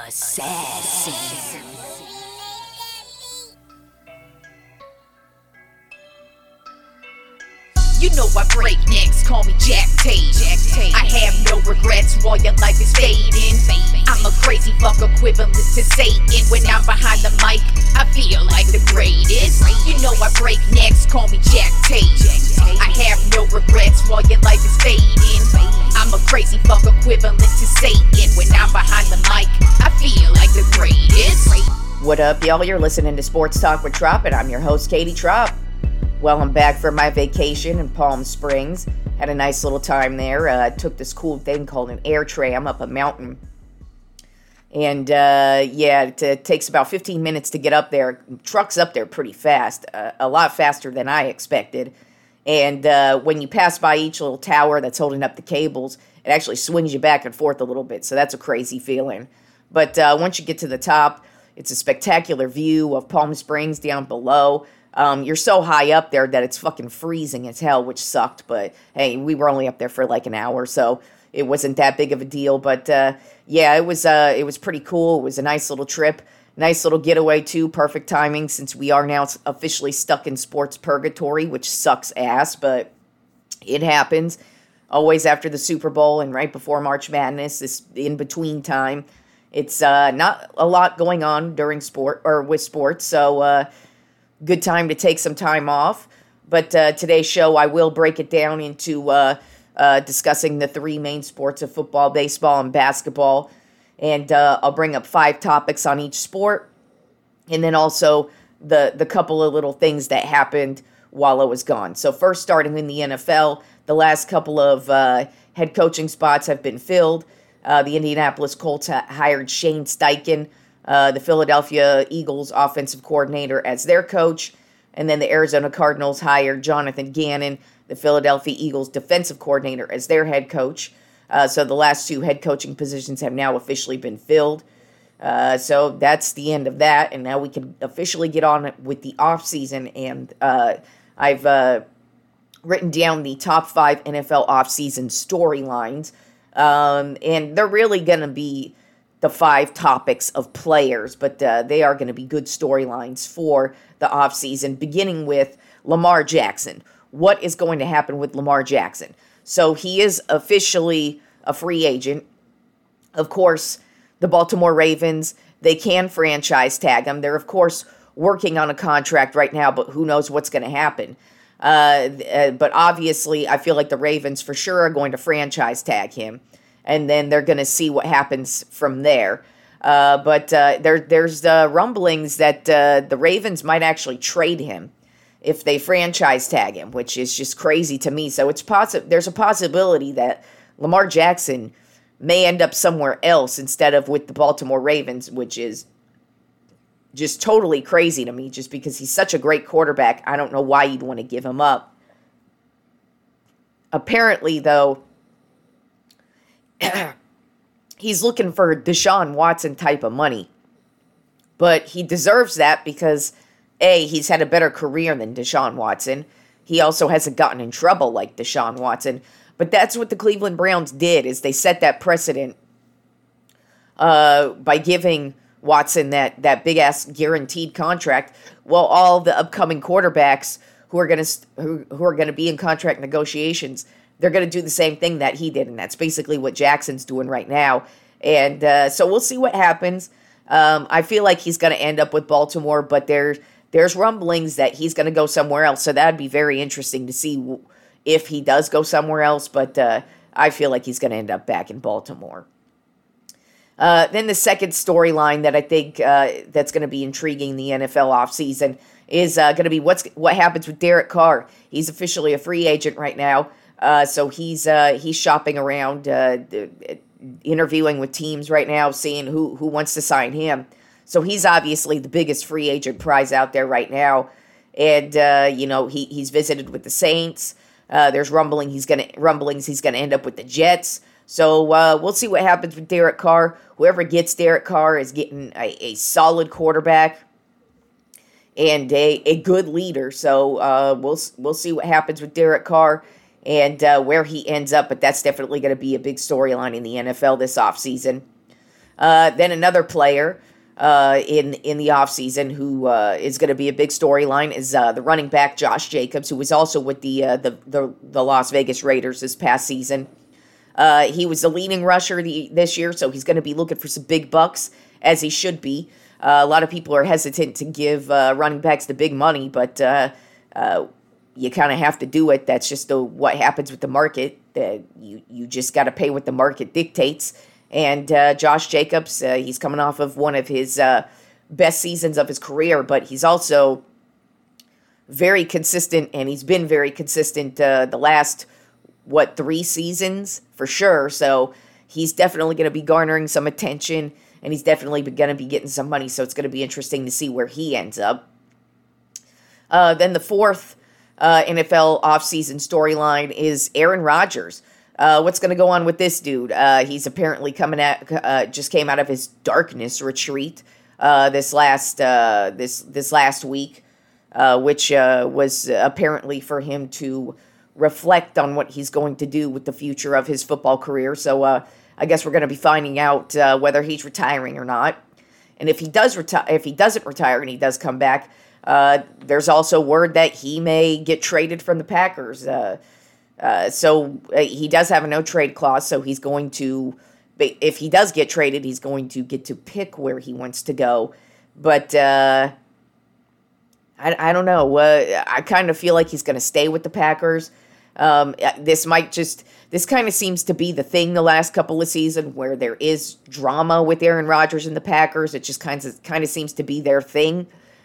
Assassin. You know I break necks, call me Jack Tate. I have no regrets while your life is fading. I'm a crazy fuck equivalent to Satan. When I'm behind the mic, I feel like the greatest. You know I break necks, call me Jack Tate. I have no regrets while your life is fading. I'm a crazy fuck equivalent to Satan. When I'm behind the mic, I feel like the greatest. What up, y'all? You're listening to Sports Talk with Trop, and I'm your host, Katie Trop. Well, I'm back from my vacation in Palm Springs. Had a nice little time there. Took this cool thing called an air tram up a mountain. And, it takes about 15 minutes to get up there. Truck's up there pretty fast, a lot faster than I expected. And when you pass by each little tower that's holding up the cables, it actually swings you back and forth a little bit. So that's a crazy feeling. But once you get to the top, it's a spectacular view of Palm Springs down below. You're so high up there that it's fucking freezing as hell, which sucked. But hey, we were only up there for like an hour, so it wasn't that big of a deal. But it was pretty cool. It was a nice little trip, nice little getaway too. Perfect timing since we are now officially stuck in sports purgatory, which sucks ass, but it happens. Always after the Super Bowl and right before March Madness, this in between time. It's not a lot going on during with sports, so. Good time to take some time off. But today's show, I will break it down into discussing the three main sports of football, baseball, and basketball. And I'll bring up 5 topics on each sport. And then also the couple of little things that happened while I was gone. So first, starting in the NFL, the last couple of head coaching spots have been filled. The Indianapolis Colts hired Shane Steichen, the Philadelphia Eagles offensive coordinator, as their coach. And then the Arizona Cardinals hired Jonathan Gannon, the Philadelphia Eagles defensive coordinator, as their head coach. So the last 2 head coaching positions have now officially been filled. So that's the end of that. And now we can officially get on with the offseason. And I've written down the top 5 NFL offseason storylines. And they're really going to be the 5 topics of players, but they are going to be good storylines for the offseason, beginning with Lamar Jackson. What is going to happen with Lamar Jackson? So he is officially a free agent. Of course, the Baltimore Ravens, they can franchise tag him. They're, of course, working on a contract right now, but who knows what's going to happen. But obviously, I feel like the Ravens for sure are going to franchise tag him. And then they're going to see what happens from there. But there's rumblings that the Ravens might actually trade him if they franchise tag him, which is just crazy to me. So there's a possibility that Lamar Jackson may end up somewhere else instead of with the Baltimore Ravens, which is just totally crazy to me just because he's such a great quarterback. I don't know why you'd want to give him up. Apparently, though, he's looking for Deshaun Watson type of money. But he deserves that because, A, he's had a better career than Deshaun Watson. He also hasn't gotten in trouble like Deshaun Watson. But that's what the Cleveland Browns did, is they set that precedent by giving Watson that big-ass guaranteed contract. Well, all the upcoming quarterbacks who are going to be in contract negotiations, they're going to do the same thing that he did, and that's basically what Jackson's doing right now. And so we'll see what happens. I feel like he's going to end up with Baltimore, but there's rumblings that he's going to go somewhere else, so that'd be very interesting to see if he does go somewhere else, but I feel like he's going to end up back in Baltimore. Then the second storyline that I think that's going to be intriguing the NFL offseason is going to be what happens with Derek Carr. He's officially a free agent right now. So he's shopping around, interviewing with teams right now, seeing who wants to sign him. So he's obviously the biggest free agent prize out there right now. And, he's visited with the Saints. There's rumblings he's going to end up with the Jets. So we'll see what happens with Derek Carr. Whoever gets Derek Carr is getting a solid quarterback and a good leader. So we'll see what happens with Derek Carr and where he ends up. But that's definitely going to be a big storyline in the NFL this offseason. Then another player in the offseason who is going to be a big storyline is the running back Josh Jacobs, who was also with the Las Vegas Raiders this past season. He was the leading rusher this year, so he's going to be looking for some big bucks, as he should be. A lot of people are hesitant to give running backs the big money, but you kind of have to do it. That's just what happens with the market. You just got to pay what the market dictates. And Josh Jacobs, he's coming off of one of his best seasons of his career, but he's also very consistent, and he's been very consistent the last, 3 seasons for sure. So he's definitely going to be garnering some attention, and he's definitely going to be getting some money, so it's going to be interesting to see where he ends up. Then the fourth NFL offseason storyline is Aaron Rodgers. What's going to go on with this dude? He's apparently just came out of his darkness retreat this last week, which was apparently for him to reflect on what he's going to do with the future of his football career. So I guess we're going to be finding out whether he's retiring or not. And if he doesn't retire and he does come back, there's also word that he may get traded from the Packers. So he does have a no-trade clause, so he's going to, if he does get traded, he's going to get to pick where he wants to go. But I don't know. I kind of feel like he's going to stay with the Packers. This kind of seems to be the thing the last couple of seasons, where there is drama with Aaron Rodgers and the Packers. It just kind of seems to be their thing.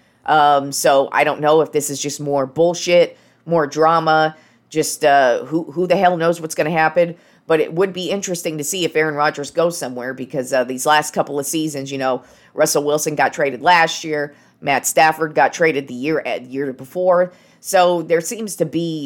So I don't know if this is just more bullshit, more drama, just who the hell knows what's going to happen. But it would be interesting to see if Aaron Rodgers goes somewhere, because these last couple of seasons, Russell Wilson got traded last year, Matt Stafford got traded the year before. So there seems to be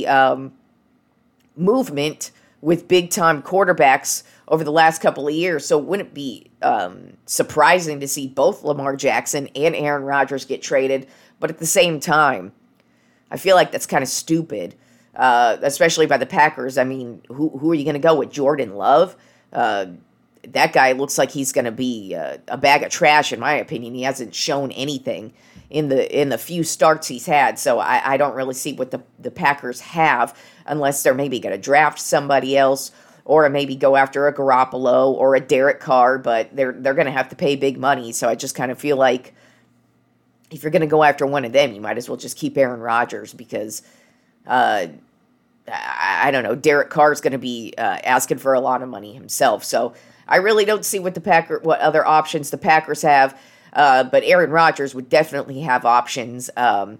movement with big-time quarterbacks over the last couple of years. So wouldn't it be surprising to see both Lamar Jackson and Aaron Rodgers get traded? But at the same time, I feel like that's kind of stupid, especially by the Packers. I mean, who are you going to go with? Jordan Love? That guy looks like he's going to be a bag of trash, in my opinion. He hasn't shown anything in the few starts he's had, so I don't really see what the Packers have, unless they're maybe going to draft somebody else, or maybe go after a Garoppolo or a Derek Carr, but they're going to have to pay big money. So I just kind of feel like if you're going to go after one of them, you might as well just keep Aaron Rodgers, because I don't know, Derek Carr is going to be asking for a lot of money himself. So I really don't see what other options the Packers have. But Aaron Rodgers would definitely have options.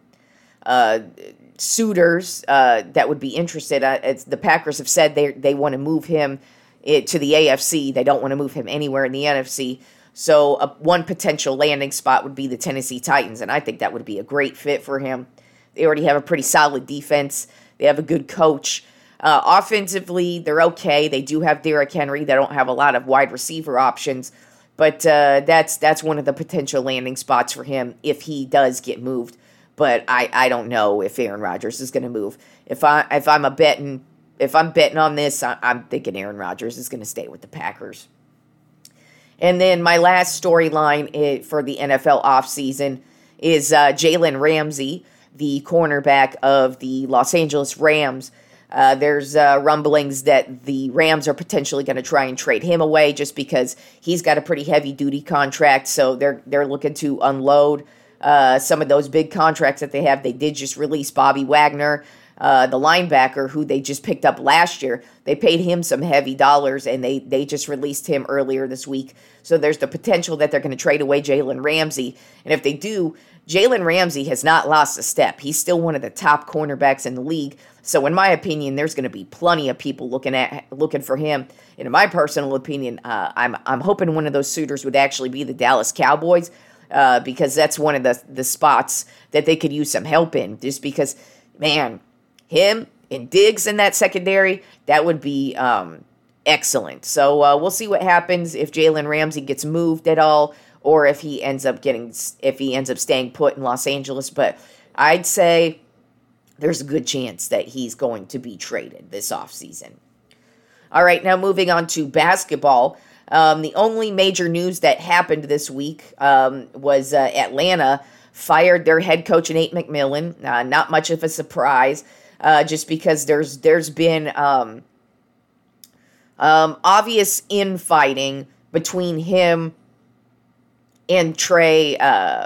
Suitors that would be interested. The Packers have said they want to move him to the AFC. They don't want to move him anywhere in the NFC. So one potential landing spot would be the Tennessee Titans, and I think that would be a great fit for him. They already have a pretty solid defense. They have a good coach. Offensively, they're okay. They do have Derrick Henry. They don't have a lot of wide receiver options. But that's one of the potential landing spots for him if he does get moved. But I don't know if Aaron Rodgers is going to move. If I'm betting on this, I'm thinking Aaron Rodgers is going to stay with the Packers. And then my last storyline for the NFL offseason is Jalen Ramsey, the cornerback of the Los Angeles Rams. There's rumblings that the Rams are potentially going to try and trade him away, just because he's got a pretty heavy-duty contract. So they're looking to unload some of those big contracts that they have. They did just release Bobby Wagner, the linebacker who they just picked up last year. They paid him some heavy dollars, and they just released him earlier this week. So there's the potential that they're going to trade away Jalen Ramsey. And if they do, Jalen Ramsey has not lost a step. He's still one of the top cornerbacks in the league. So in my opinion, there's going to be plenty of people looking for him. And in my personal opinion, I'm hoping one of those suitors would actually be the Dallas Cowboys, because that's one of the spots that they could use some help in. Just because, man, him and Diggs in that secondary, that would be excellent. So we'll see what happens if Jalen Ramsey gets moved at all, or if he ends up staying put in Los Angeles. But I'd say there's a good chance that he's going to be traded this offseason. All right, now moving on to basketball. The only major news that happened this week was Atlanta fired their head coach, Nate McMillan. Not much of a surprise, just because there's been obvious infighting between him and Trey.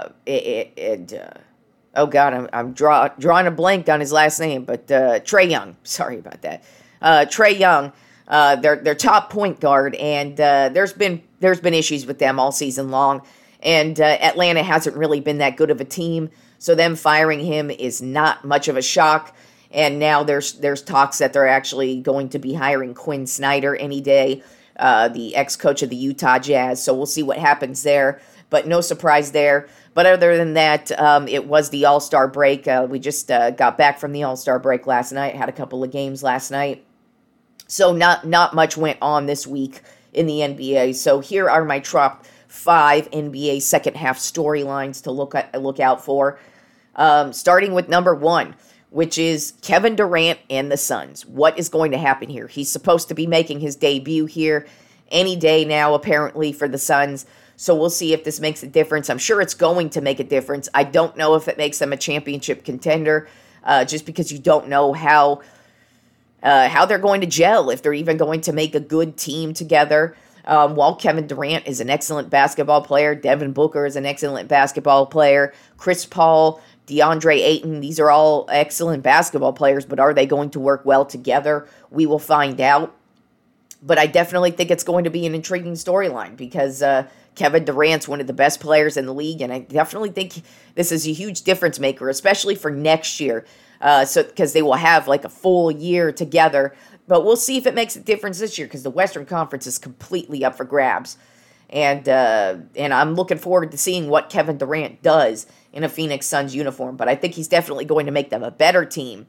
Oh God, I'm drawing a blank on his last name, but Trae Young. Sorry about that. Trae Young, their top point guard, and there's been issues with them all season long, and Atlanta hasn't really been that good of a team, so them firing him is not much of a shock. And now there's talks that they're actually going to be hiring Quinn Snyder any day, the ex-coach of the Utah Jazz. So we'll see what happens there, but no surprise there. But other than that, it was the All-Star break. We just got back from the All-Star break last night, had a couple of games last night. So not much went on this week in the NBA. So here are my top 5 NBA second half storylines to look out for. Starting with number 1, which is Kevin Durant and the Suns. What is going to happen here? He's supposed to be making his debut here any day now, apparently, for the Suns. So we'll see if this makes a difference. I'm sure it's going to make a difference. I don't know if it makes them a championship contender, just because you don't know how they're going to gel, if they're even going to make a good team together. While Kevin Durant is an excellent basketball player, Devin Booker is an excellent basketball player, Chris Paul, DeAndre Ayton, these are all excellent basketball players, but are they going to work well together? We will find out. But I definitely think it's going to be an intriguing storyline because Kevin Durant's one of the best players in the league, and I definitely think this is a huge difference maker, especially for next year, because they will have like a full year together. But we'll see if it makes a difference this year because the Western Conference is completely up for grabs. And I'm looking forward to seeing what Kevin Durant does in a Phoenix Suns uniform. But I think he's definitely going to make them a better team.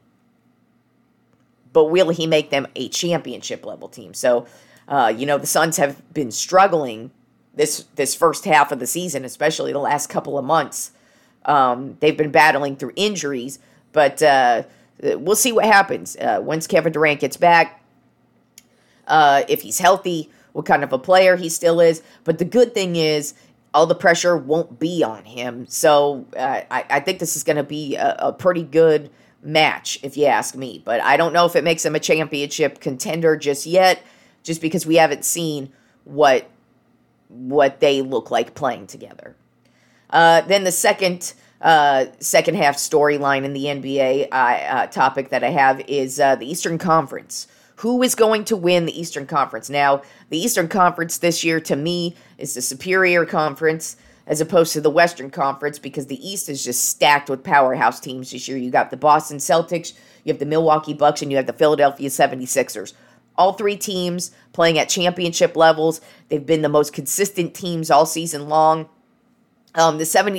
But will he make them a championship level team? So, the Suns have been struggling this first half of the season, especially the last couple of months. They've been battling through injuries, but we'll see what happens once Kevin Durant gets back. If he's healthy, what kind of a player he still is. But the good thing is all the pressure won't be on him. So I think this is going to be a pretty good match, if you ask me. But I don't know if it makes him a championship contender just yet, just because we haven't seen what they look like playing together. Then the second half storyline in the NBA topic that I have is the Eastern Conference. Who is going to win the Eastern Conference? Now, the Eastern Conference this year, to me, is the superior conference as opposed to the Western Conference because the East is just stacked with powerhouse teams this year. You got the Boston Celtics, you have the Milwaukee Bucks, and you have the Philadelphia 76ers. All 3 teams playing at championship levels. They've been the most consistent teams all season long. All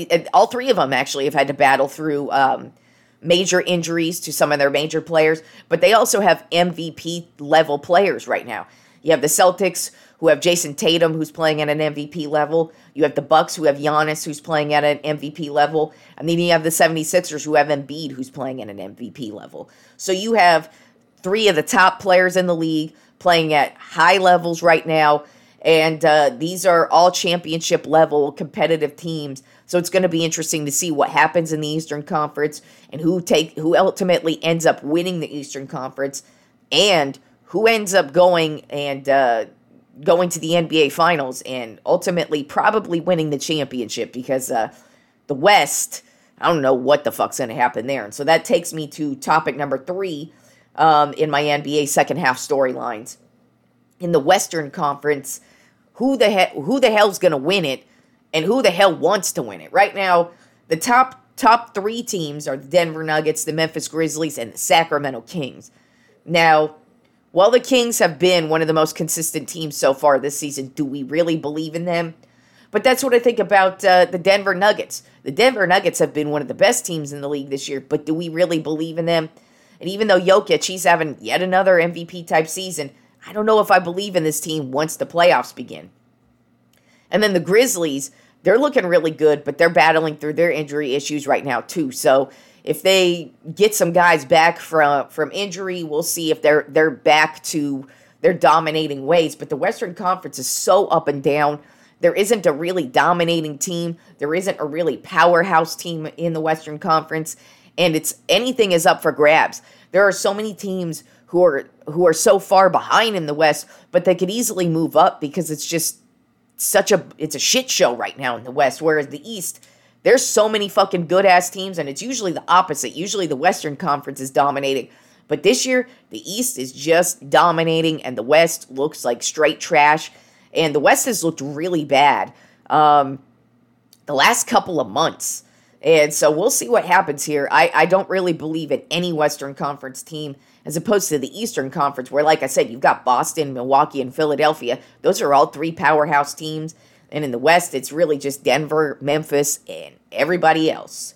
3 of them actually have had to battle through major injuries to some of their major players, but they also have MVP level players right now. You have the Celtics, who have Jason Tatum, who's playing at an MVP level. You have the Bucks, who have Giannis, who's playing at an MVP level. And then you have the 76ers, who have Embiid, who's playing at an MVP level. So you have 3 of the top players in the league playing at high levels right now. And these are all championship level competitive teams. So it's going to be interesting to see what happens in the Eastern Conference and who ultimately ends up winning the Eastern Conference and who ends up going to the NBA Finals and ultimately probably winning the championship because the West, I don't know what the fuck's going to happen there. And so that takes me to topic number 3 in my NBA second half storylines. In the Western Conference, who the hell's going to win it and who the hell wants to win it? Right now, the top 3 teams are the Denver Nuggets, the Memphis Grizzlies, and the Sacramento Kings. Now, while the Kings have been one of the most consistent teams so far this season, do we really believe in them? But that's what I think about the Denver Nuggets. The Denver Nuggets have been one of the best teams in the league this year, but do we really believe in them? And even though Jokic, he's having yet another MVP-type season, I don't know if I believe in this team once the playoffs begin. And then the Grizzlies, they're looking really good, but they're battling through their injury issues right now too. So if they get some guys back from injury, we'll see if they're back to their dominating ways, but the Western Conference is so up and down. There isn't a really dominating team. There isn't a really powerhouse team in the Western Conference, and anything is up for grabs. There are so many teams who are so far behind in the West, but they could easily move up because it's just it's a shit show right now in the West. Whereas the East, there's so many fucking good ass teams, and it's usually the opposite. Usually the Western Conference is dominating. But this year, the East is just dominating, and the West looks like straight trash. And the West has looked really bad the last couple of months. And so we'll see what happens here. I don't really believe in any Western Conference team as opposed to the Eastern Conference, where, like I said, you've got Boston, Milwaukee, and Philadelphia. Those are all three powerhouse teams. And in the West, it's really just Denver, Memphis, and everybody else.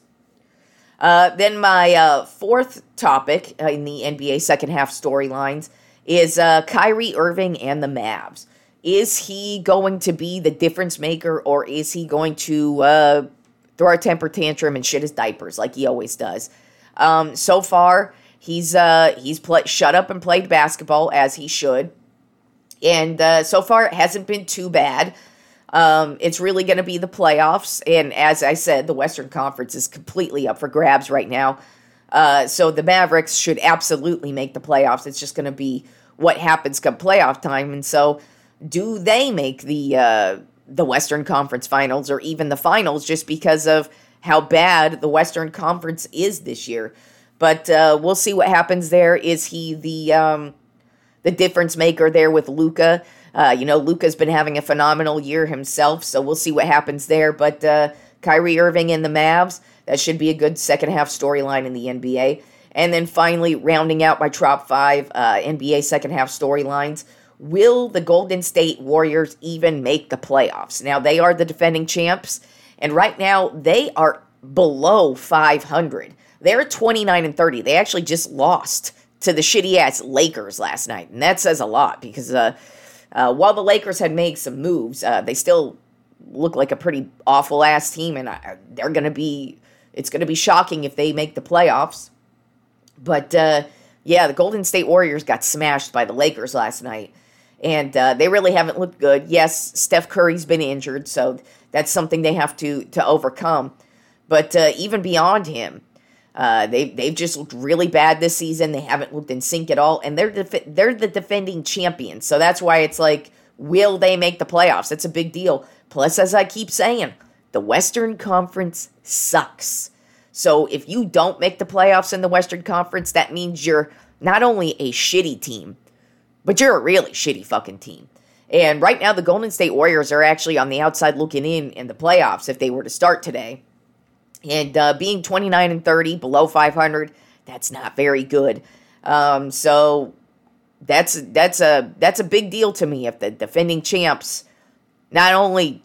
Then my fourth topic in the NBA second half storylines is Kyrie Irving and the Mavs. Is he going to be the difference maker, or is he going to throw a temper tantrum and shit his diapers like he always does? So far, he's shut up and played basketball as he should, and so far it hasn't been too bad. It's really going to be the playoffs, and as I said, the Western Conference is completely up for grabs right now. So the Mavericks should absolutely make the playoffs. It's just going to be what happens come playoff time, and so do they make the Western Conference Finals or even the finals, just because of how bad the Western Conference is this year? But we'll see what happens there. Is he the difference maker there with Luka? Luka's been having a phenomenal year himself, so we'll see what happens there. But Kyrie Irving and the Mavs, that should be a good second half storyline in the NBA. And then finally, rounding out my top 5 NBA second half storylines, will the Golden State Warriors even make the playoffs? Now, they are the defending champs, and right now they are below 500. They're 29-30. They actually just lost to the shitty-ass Lakers last night, and that says a lot because while the Lakers had made some moves, they still look like a pretty awful-ass team, and it's going to be shocking if they make the playoffs. But, the Golden State Warriors got smashed by the Lakers last night, and they really haven't looked good. Yes, Steph Curry's been injured, so that's something they have to overcome. But even beyond him, they've just looked really bad this season. They haven't looked in sync at all, and they're the defending champions. So that's why it's like, will they make the playoffs? That's a big deal. Plus, as I keep saying, the Western Conference sucks. So if you don't make the playoffs in the Western Conference, that means you're not only a shitty team, but you're a really shitty fucking team. And right now, the Golden State Warriors are actually on the outside looking in the playoffs if they were to start today. And being 29-30, below 500, that's not very good. So that's a big deal to me if the defending champs not only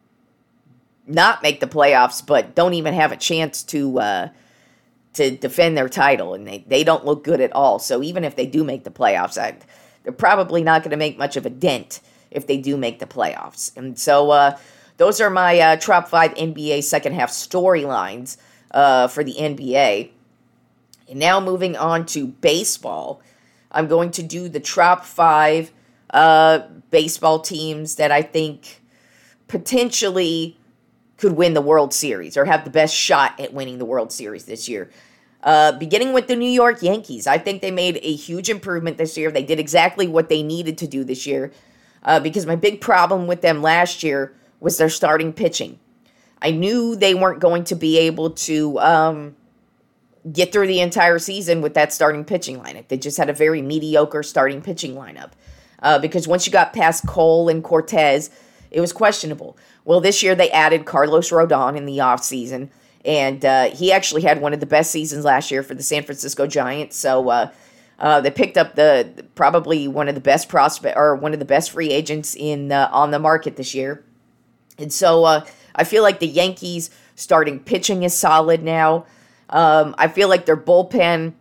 not make the playoffs, but don't even have a chance to defend their title, and they don't look good at all. So even if they do make the playoffs, they're probably not going to make much of a dent if they do make the playoffs. And so those are my top 5 NBA second half storylines for the NBA. And now moving on to baseball, I'm going to do the top 5 baseball teams that I think potentially could win the World Series or have the best shot at winning the World Series this year. Beginning with the New York Yankees, I think they made a huge improvement this year. They did exactly what they needed to do this year because my big problem with them last year was their starting pitching. I knew they weren't going to be able to get through the entire season with that starting pitching lineup. They just had a very mediocre starting pitching lineup because once you got past Cole and Cortez, it was questionable. Well, this year they added Carlos Rodon in the offseason, and he actually had one of the best seasons last year for the San Francisco Giants. So they picked up probably one of the best one of the best free agents on the market this year. And so I feel like the Yankees starting pitching is solid now. I feel like their bullpen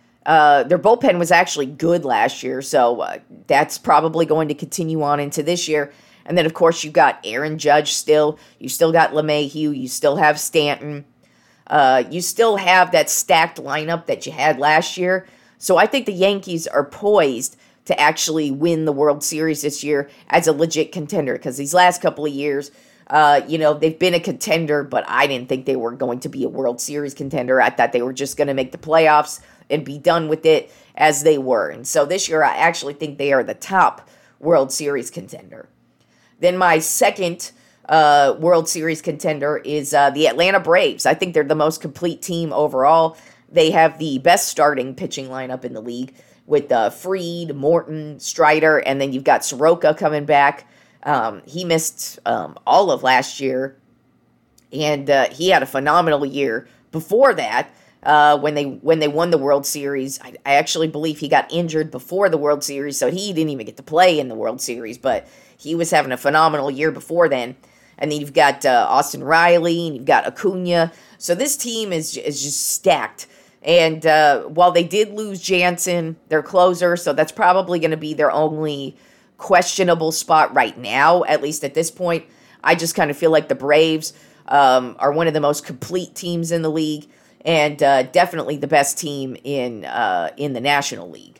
was actually good last year, so that's probably going to continue on into this year. And then, of course, you got Aaron Judge still. You still got LeMahieu. You still have Stanton. You still have that stacked lineup that you had last year. So I think the Yankees are poised to actually win the World Series this year as a legit contender, because these last couple of years, they've been a contender, but I didn't think they were going to be a World Series contender. I thought they were just going to make the playoffs and be done with it, as they were. And so this year, I actually think they are the top World Series contender. Then my second World Series contender is the Atlanta Braves. I think they're the most complete team overall. They have the best starting pitching lineup in the league with Fried, Morton, Strider, and then you've got Soroka coming back. He missed all of last year, and he had a phenomenal year before that. When they won the World Series, I actually believe he got injured before the World Series, so he didn't even get to play in the World Series, but he was having a phenomenal year before then. And then you've got Austin Riley, and you've got Acuna. So this team is just stacked. And while they did lose Jansen, their closer, so that's probably going to be their only questionable spot right now, at least at this point. I just kind of feel like the Braves are one of the most complete teams in the league, and definitely the best team in the National League.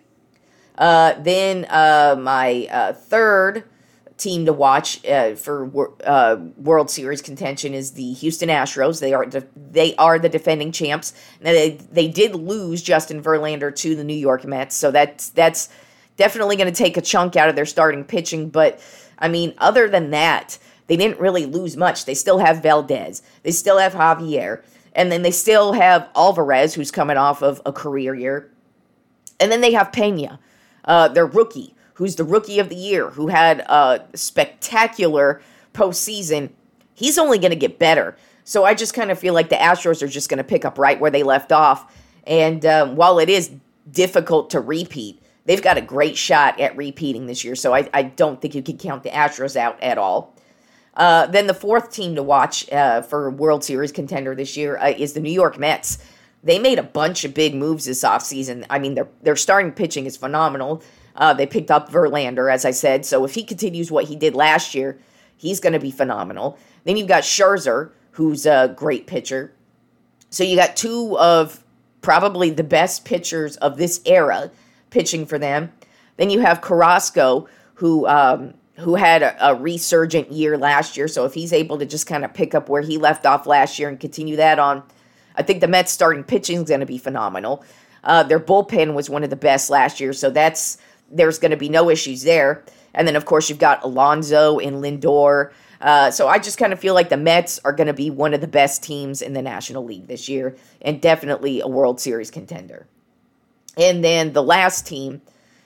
Then my third team to watch for World Series contention is the Houston Astros. They are the defending champs. Now, they did lose Justin Verlander to the New York Mets, so that's definitely going to take a chunk out of their starting pitching. But I mean, other than that, they didn't really lose much. They still have Valdez. They still have Javier. And then they still have Alvarez, who's coming off of a career year. And then they have Pena, their rookie, who's the rookie of the year, who had a spectacular postseason. He's only going to get better. So I just kind of feel like the Astros are just going to pick up right where they left off. And while it is difficult to repeat, they've got a great shot at repeating this year. So I don't think you can count the Astros out at all. Then the fourth team to watch for World Series contender this year is the New York Mets. They made a bunch of big moves this offseason. I mean, their starting pitching is phenomenal. They picked up Verlander, as I said. So if he continues what he did last year, he's going to be phenomenal. Then you've got Scherzer, who's a great pitcher. So you got two of probably the best pitchers of this era pitching for them. Then you have Carrasco, who had a resurgent year last year. So if he's able to just kind of pick up where he left off last year and continue that on, I think the Mets starting pitching is going to be phenomenal. Their bullpen was one of the best last year, so there's going to be no issues there. And then, of course, you've got Alonso and Lindor. So I just kind of feel like the Mets are going to be one of the best teams in the National League this year, and definitely a World Series contender. And then the last team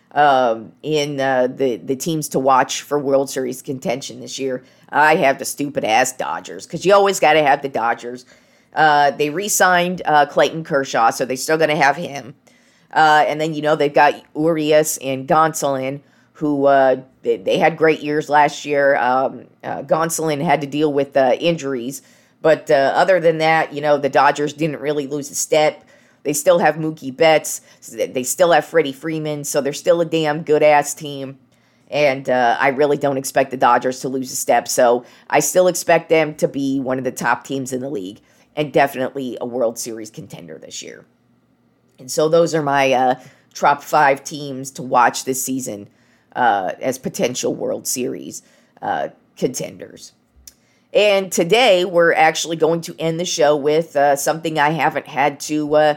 in the teams to watch for World Series contention this year, I have the stupid-ass Dodgers, because you always got to have the Dodgers. They re-signed Clayton Kershaw, so they're still going to have him. And then, they've got Urias and Gonsolin, who they had great years last year. Gonsolin had to deal with injuries. But other than that, the Dodgers didn't really lose a step. They still have Mookie Betts. They still have Freddie Freeman. So they're still a damn good-ass team. And I really don't expect the Dodgers to lose a step. So I still expect them to be one of the top teams in the league, and definitely a World Series contender this year. And so those are my top 5 teams to watch this season as potential World Series contenders. And today we're actually going to end the show with something I haven't had to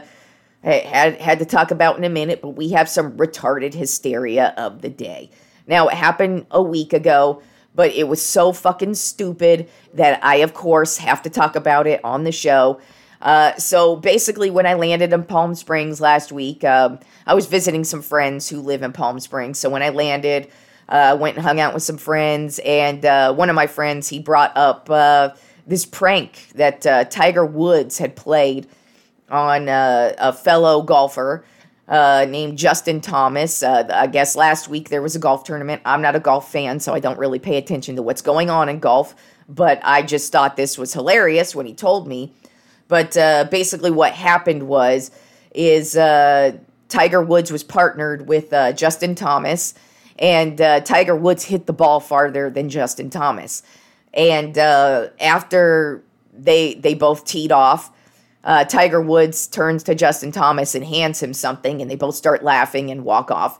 talk about in a minute, but we have some retarded hysteria of the day. Now, it happened a week ago, but it was so fucking stupid that I, of course, have to talk about it on the show. So basically, when I landed in Palm Springs last week, I was visiting some friends who live in Palm Springs. So when I landed, went and hung out with some friends, and one of my friends, he brought up this prank that Tiger Woods had played on a fellow golfer named Justin Thomas. I guess last week there was a golf tournament. I'm not a golf fan, so I don't really pay attention to what's going on in golf, but I just thought this was hilarious when he told me. But basically what happened is Tiger Woods was partnered with Justin Thomas, and Tiger Woods hit the ball farther than Justin Thomas. And after they both teed off, Tiger Woods turns to Justin Thomas and hands him something, and they both start laughing and walk off.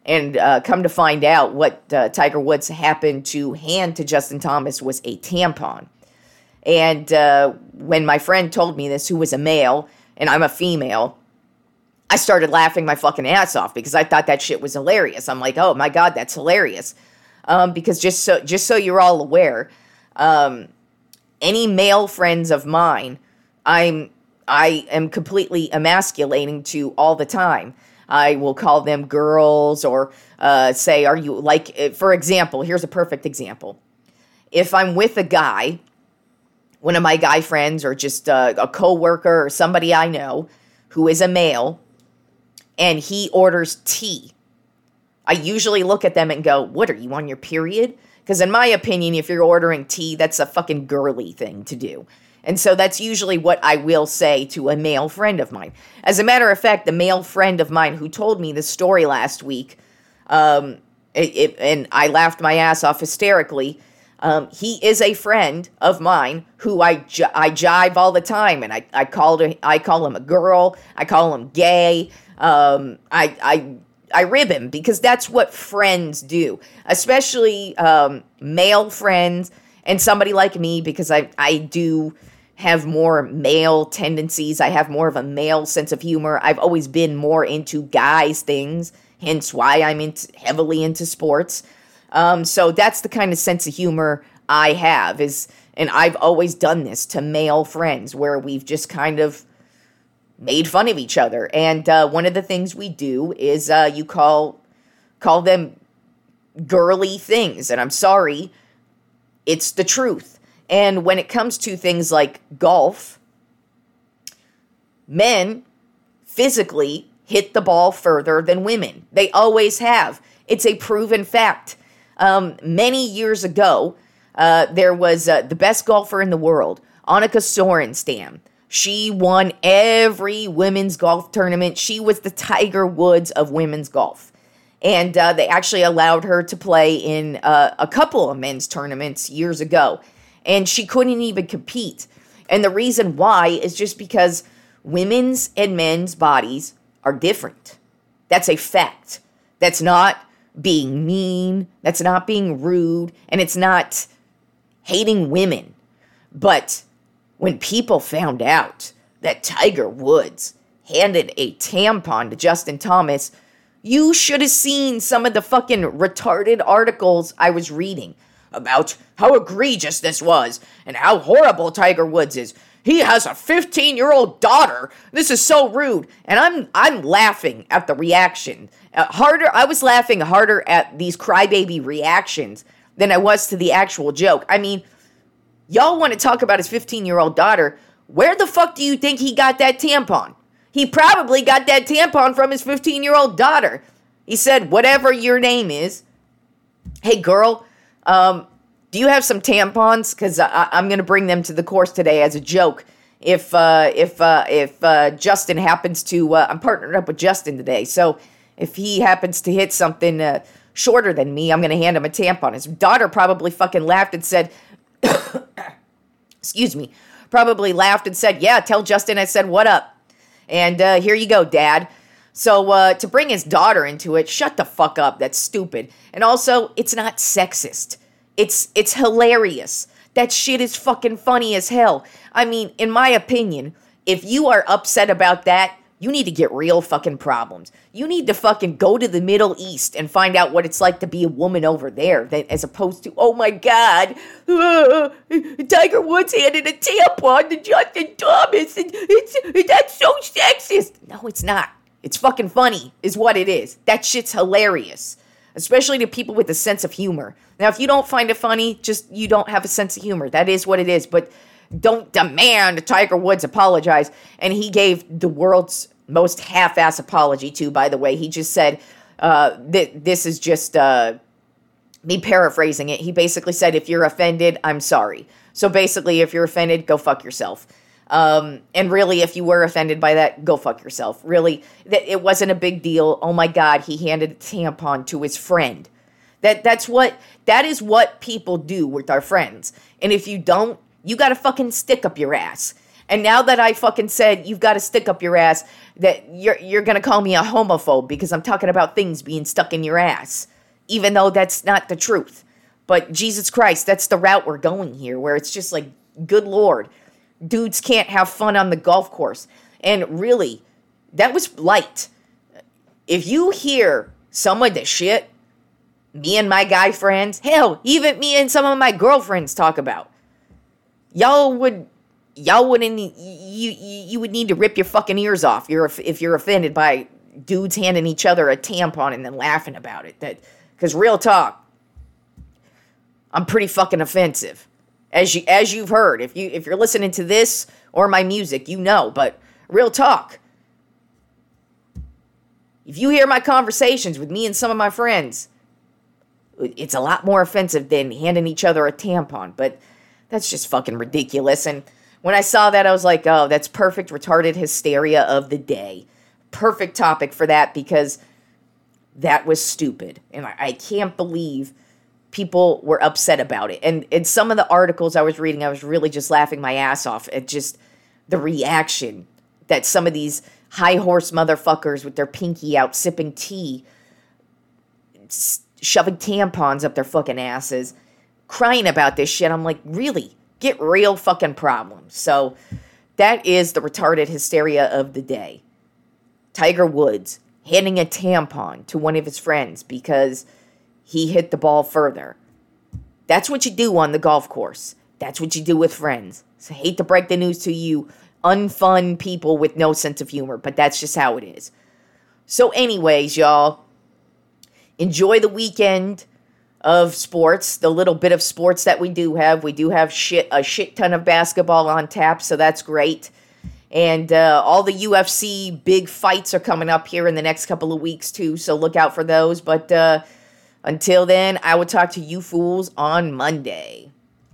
And come to find out, what Tiger Woods happened to hand to Justin Thomas was a tampon. And when my friend told me this, who was a male, and I'm a female, I started laughing my fucking ass off because I thought that shit was hilarious. I'm like, oh my God, that's hilarious. Because just so you're all aware, any male friends of mine, I am completely emasculating to all the time. I will call them girls or say, are you like, for example, here's a perfect example. If I'm with a guy, one of my guy friends or just a coworker or somebody I know who is a male, and he orders tea, I usually look at them and go, what, are you on your period? Because in my opinion, if you're ordering tea, that's a fucking girly thing to do. And so that's usually what I will say to a male friend of mine. As a matter of fact, the male friend of mine who told me this story last week, and I laughed my ass off hysterically, he is a friend of mine who I jive all the time, and I call him a girl, I call him gay, I rib him because that's what friends do, especially male friends and somebody like me, because I do have more male tendencies. I have more of a male sense of humor. I've always been more into guys things, hence why I'm heavily into sports. So that's the kind of sense of humor I have, and I've always done this to male friends where we've just kind of made fun of each other. And one of the things we do is you call them girly things, and I'm sorry, it's the truth. And when it comes to things like golf, men physically hit the ball further than women. They always have. It's a proven fact. Many years ago, there was the best golfer in the world, Annika Sorenstam. She won every women's golf tournament. She was the Tiger Woods of women's golf. And they actually allowed her to play in a couple of men's tournaments years ago. And she couldn't even compete. And the reason why is just because women's and men's bodies are different. That's a fact. That's not being mean. That's not being rude. And it's not hating women. But when people found out that Tiger Woods handed a tampon to Justin Thomas, you should have seen some of the fucking retarded articles I was reading about how egregious this was and how horrible Tiger Woods is. He has a 15-year-old daughter. This is so rude. And I'm laughing at the reaction. I was laughing harder at these crybaby reactions than I was to the actual joke. I mean, y'all want to talk about his 15-year-old daughter. Where the fuck do you think he got that tampon? He probably got that tampon from his 15-year-old daughter. He said, whatever your name is, hey, girl, do you have some tampons? Because I'm going to bring them to the course today as a joke. If Justin happens to, I'm partnered up with Justin today, so if he happens to hit something shorter than me, I'm going to hand him a tampon. His daughter probably fucking laughed and said, excuse me, probably laughed and said, yeah, tell Justin I said what up. And here you go, Dad. So to bring his daughter into it, shut the fuck up. That's stupid. And also, it's not sexist. It's hilarious. That shit is fucking funny as hell. I mean, in my opinion, if you are upset about that, you need to get real fucking problems. You need to fucking go to the Middle East and find out what it's like to be a woman over there, as opposed to, oh my God, Tiger Woods handed a tampon to Justin Thomas, and that's so sexist. No, it's not. It's fucking funny, is what it is. That shit's hilarious, especially to people with a sense of humor. Now, if you don't find it funny, just you don't have a sense of humor. That is what it is, but don't demand Tiger Woods apologize. And he gave the world's most half-ass apology too, by the way. He just said, this is just me paraphrasing it. He basically said, if you're offended, I'm sorry. So basically, if you're offended, go fuck yourself. And really, if you were offended by that, go fuck yourself. Really, it wasn't a big deal. Oh my God, he handed a tampon to his friend. That is what people do with our friends. And if you don't, you got a fucking stick up your ass. And now that I fucking said you've got to stick up your ass, that you're going to call me a homophobe because I'm talking about things being stuck in your ass, even though that's not the truth. But Jesus Christ, that's the route we're going here, where it's just like, good Lord, dudes can't have fun on the golf course. And really, that was light. If you hear some of the shit me and my guy friends, hell, even me and some of my girlfriends talk about, you would need to rip your fucking ears off if you're offended by dudes handing each other a tampon and then laughing about it. Because real talk, I'm pretty fucking offensive, as you've heard. If you're listening to this or my music, you know. But real talk, if you hear my conversations with me and some of my friends, it's a lot more offensive than handing each other a tampon. But that's just fucking ridiculous. And when I saw that, I was like, oh, that's perfect retarded hysteria of the day. Perfect topic for that, because that was stupid. And I can't believe people were upset about it. And in some of the articles I was reading, I was really just laughing my ass off at just the reaction that some of these high horse motherfuckers with their pinky out sipping tea, shoving tampons up their fucking asses, crying about this shit. I'm like, really? Get real fucking problems. So that is the retarded hysteria of the day. Tiger Woods handing a tampon to one of his friends because he hit the ball further. That's what you do on the golf course. That's what you do with friends. So I hate to break the news to you unfun people with no sense of humor, but that's just how it is. So anyways, y'all, enjoy the weekend of sports, the little bit of sports that we do have. We do have a shit ton of basketball on tap, so that's great. And all the UFC big fights are coming up here in the next couple of weeks too, so look out for those. But until then, I will talk to you fools on Monday.